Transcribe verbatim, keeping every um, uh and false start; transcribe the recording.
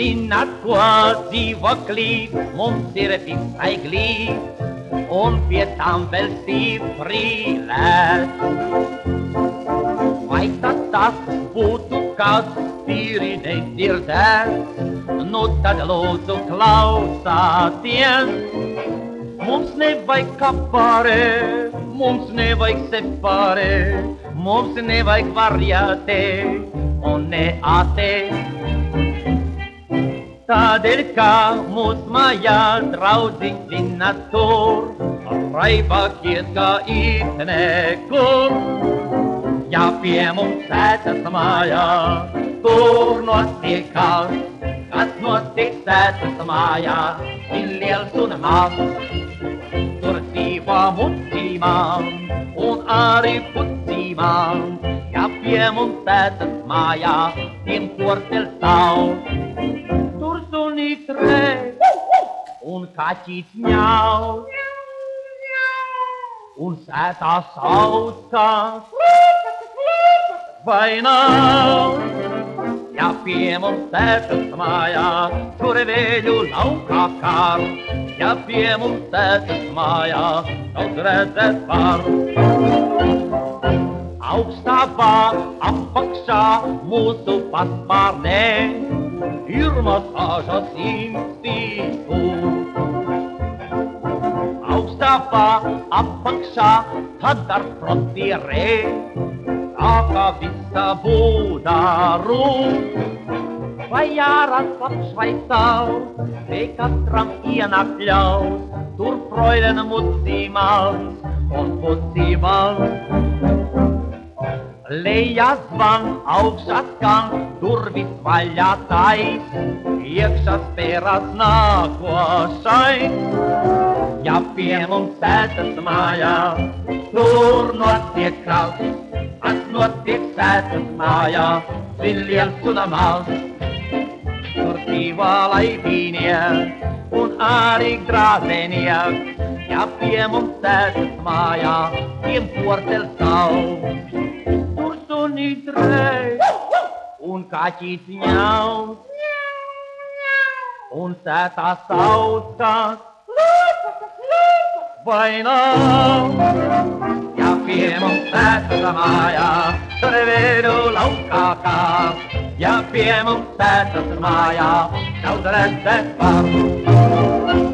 Vinatko divokli, mums ir visai glīd, un pie tam vēl stiprīlēs. Vai tad tas būtu kas tīri nedzirdēts? Nu tad lūdzu klausāties. Mums nevajag kaparē, mums nevajag separē, mums nevajag variātē un neatē. Tādēļ, kā mūs mājā draudziņ zina tur, raibākies kā it nekur. Ja pie mums sētas mājā, tur notiekās, kas notiek sētas mājā, ir liels un mazs. Tur dzīvām un cīmām, un arī pucīmām, ja pie mums sētas mājā, tiem porceļ stāv. Tur sunīts rēs, un kaķis ņaus, un sētā saucās, vai nav? Ja pie mums sētas mājā, tur vēļu laukā kār, ja pie mums sētas mājā, daudz redzēt var. Augstāvā apakšā mūsu paspārnē ir masāžas institūts. Augstāvā apakšā tad ar frontierē sāka visa būdā rūt. Vai ārās labs vai saus, te katram ienāk ļaus, tur froilen mucīmans un pucīmans. Lejā zvan, augšā skan, durvis vaļā tais, iekšā spērās nākošais. Ja pie mums sētas mājā, tur notiek kraus, kas notiek sētas mājā, ir liels un mazs. Tur dzīvo laivīnieks un arī drāzenieks, ja pie mums sētas mājā, tiem porceļ stāv. Sunīt rēs, un kaķis ņaus, un sētā saucās, vai nav? Ja pie mums sētas mājā, tur vēļu laukā kār, ja pie mums sētas mājā, daudz redzēt var.